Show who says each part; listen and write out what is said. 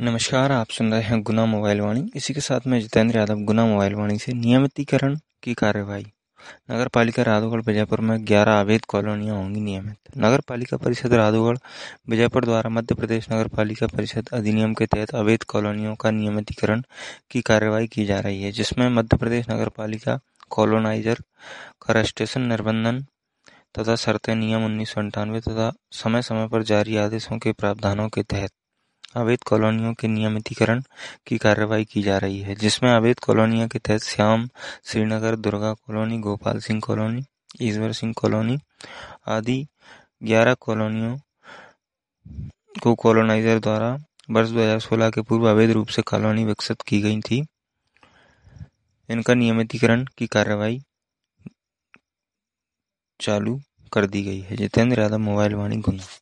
Speaker 1: नमस्कार, आप सुन रहे हैं गुना मोबाइल वाणी। इसी के साथ मैं जितेंद्र यादव, गुना मोबाइल वाणी से। नियमितीकरण की कार्यवाही। नगर पालिका राधौगढ़ बीजापुर में 11 अवैध कॉलोनियां होंगी नियमित। नगर पालिका परिषद राधौगढ़ बीजापुर द्वारा मध्य प्रदेश नगर पालिका परिषद अधिनियम के तहत अवैध कॉलोनियों का नियमितीकरण की कार्यवाही की जा रही है, जिसमें मध्य प्रदेश नगर पालिका कॉलोनाइजर का रजिस्ट्रेशन, निबंधन तथा शर्तें नियम 1998 तथा समय समय पर जारी आदेशों के प्रावधानों के तहत अवैध कॉलोनियों के नियमितीकरण की कार्यवाही की जा रही है, जिसमें अवैध कॉलोनियों के तहत Shyam Srinagar, Durga colony, Gopal Singh colony, Ishwar Singh colony आदि 11 कॉलोनियों को कॉलोनाइजर द्वारा वर्ष 2016 के पूर्व अवैध रूप से कॉलोनी विकसित की गई थी। इनका नियमितीकरण की कार्यवाही चालू कर दी गई है। जितेंद्र यादव, मोबाइल वाणी, गुना।